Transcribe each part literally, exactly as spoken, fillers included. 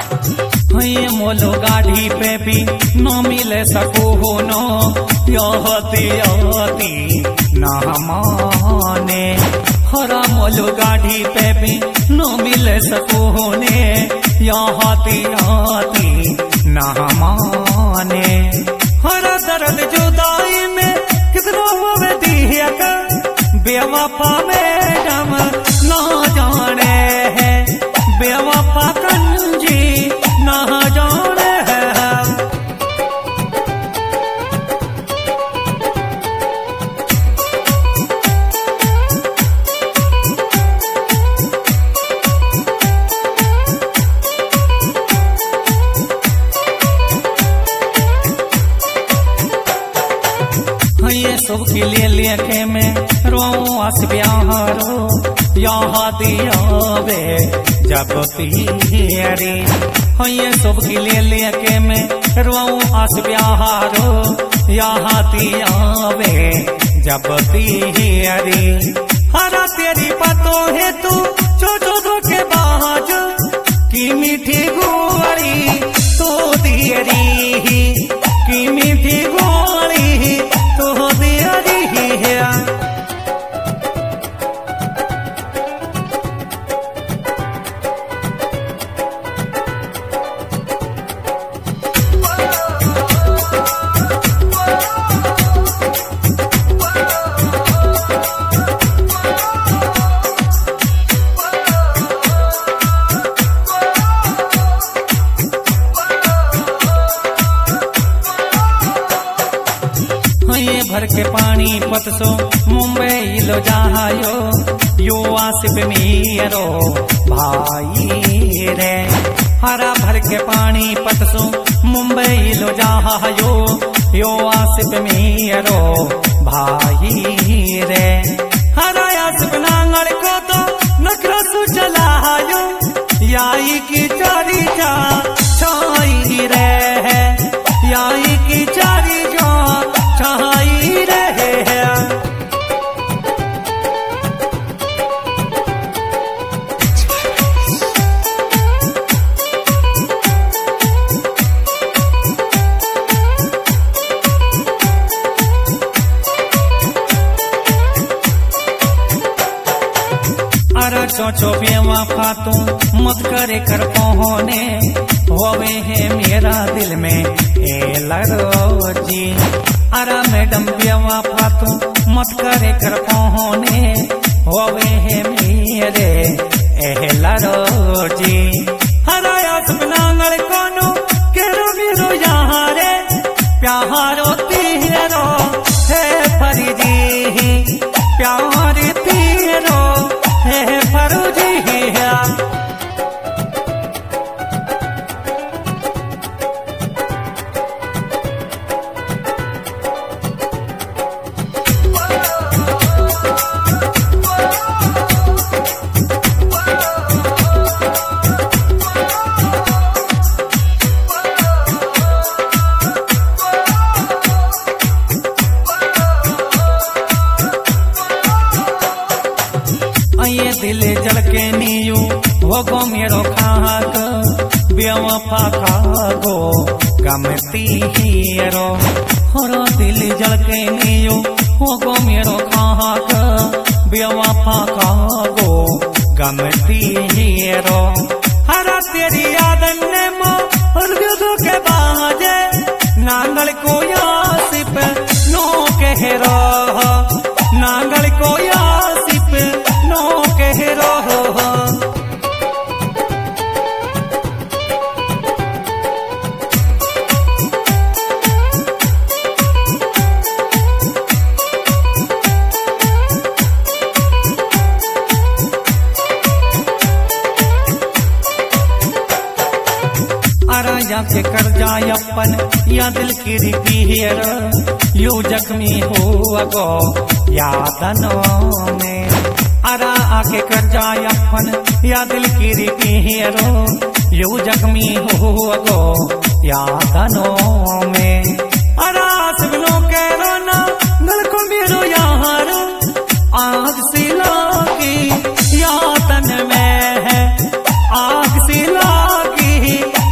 ये मोलो गाड़ी पे भी न मिले सको हो नो यहती यहती ना माने। हरा मोलो गाड़ी पे भी न मिले सको हो ने यहती यहती ना माने। हरा दर्द जुदाई में कितना हुआ दिया का बेवफा मैडम ना जाने है बेवफा कंजी ना जाने है। ये सब के लिए लेके मैं रो आस ब्याहरो यहाँ दियावे जब पियरे। ये सब के लिए लेके मैं रो आस ब्याहरो यहाँ दियावे जब पियरे। हरा तेरी बातों है तू जो जो दो के बाज की मीठी गोरी तो दियरी की मीठी गोरी तो दियरी है। ये भर के पानी पतसो मुंबई लो जायो यो आसिफ मेरो भाई रे। हरा भर के पानी पतसो मुंबई लो जायो यो आसिफ मेरो भाई रे। हरा आसिफ नांगल को तो नखरसु चलायो याई की चारी जा छाई रे याई की चारी जा छाई रहे हैं। अरे चोचो बेवा फातू मत करे कर पहुने होवे है मेरा दिल में ए लरो जी। अरा मैडम बेवा फातू मत करे कर पहुने होवे है मेरे ए लरो जी। हरा नांगल कोनो केरो मेरो यहाँ रे प्यारो तीरो है फरीदी प्यार तीरो है फरूजी है। ये दिल जलके नीयू वो गो मेरो खाक बेवफा खागो गमती हीरो। हरो दिल जलके नीयू वो गो मेरो खाक बेवफा खागो गमती हीरो। हरा तेरी यादन ने मुर्गो के बाजे नांगल को यासिप नो कह रहा नांगल को यासिप नो कह रहा। अरा या के कर जाय अपन या दिल की रिपीर यू जख्मी हो अगो यादनों में। अरा आके कर जाय अपन या दिल की रिपीर यू जख्मी हो अगो यादनों में। अरा सिवनो के रोना गल को मेरो यार आग सिला की यातन में है आग सिला की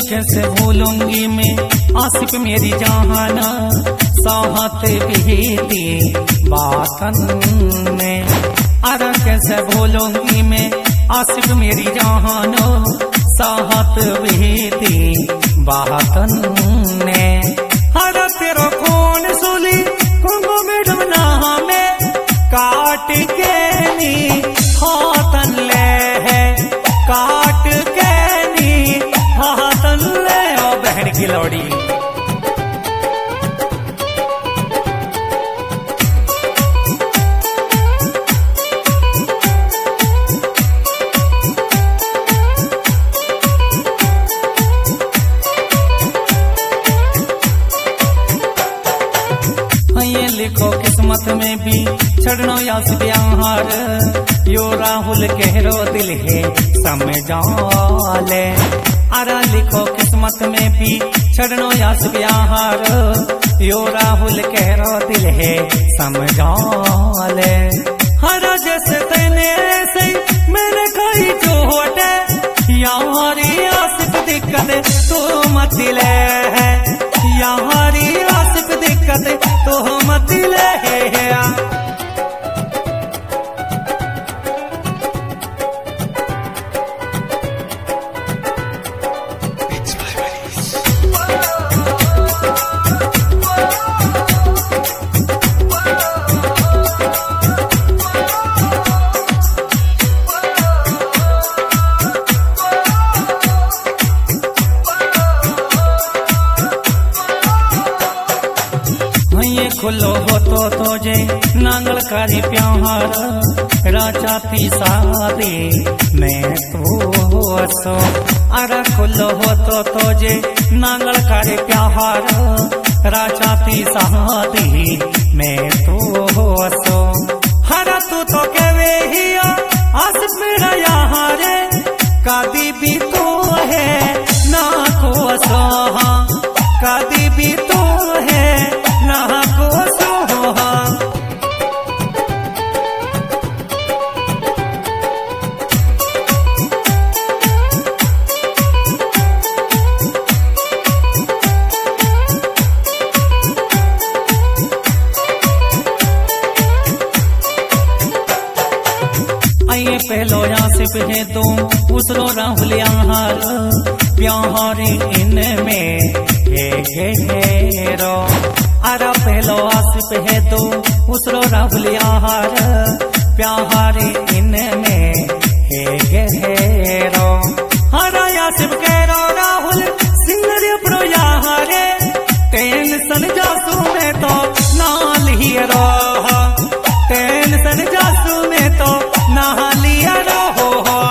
कैसे भूलूंगी मैं आसिफ मेरी जहाना साहत बीती बातन में। अरे कैसे भूलूंगी मैं आसिफ मेरी जहाना साहत बीती बातन में। हर तेरो कौन सुली कुंगो मैडम ना में काट के नी हाथन ले है काट के नी हाथन ले ओ बहन की लौड़ी। ये लिखो किस्मत में भी छड़नो या प्यार यो राहुल कहरो दिल है समझाले। अरा लिखो किस्मत में भी छड़नो या प्यार यो राहुल कहरो दिल है समझाले। हरा जैसे तेने ऐसे मैंने कही चोटे यारी आसिफ दिक्कत तो मत ले है यारी आसिफ दिक्कत तो मत ले है। खुलो हो तो तोजे नांगल कारी प्यार राचाती शादी मैं तो असो। अरे खुलो हो तो तोजे नांगल कारी प्यार राचाती शादी मैं तो असो। हरा तू तो कहवे ही आसिफ मेरा यहाँ रे कादी भी तो है ना को असो कादी भी तो है ना को सोहा। आइए पहलो आसिफ है तो उसरो राहुल यार प्यारे इनमें है घेरो। अरा पहलो आसिफ है तो उसरो राहुल यार प्यारे इनमें है घेरो। हरा आसिफ कह राहुल सिंगर प्रो यार टेंशन जासू में तो नाल ही रहो टेंशन जासू में तो नाल ही रहो।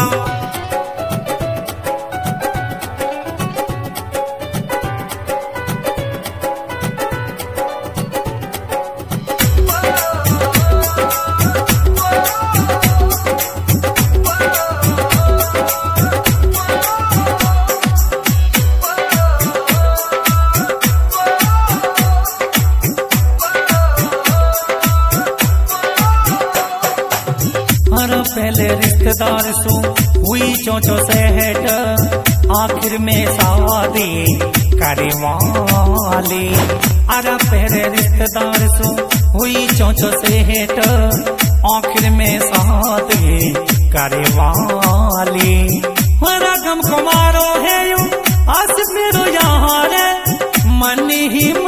पहले रिश्तेदार सो हुई चोचो से हेट आखिर में शादी करे वाली। अरे पहले रिश्तेदार सो हुई चोचो से हेट आखिर में शादी करे वाली। हरा गम कुमारो है यू आसिफ मेरो यहाँ रे मन ही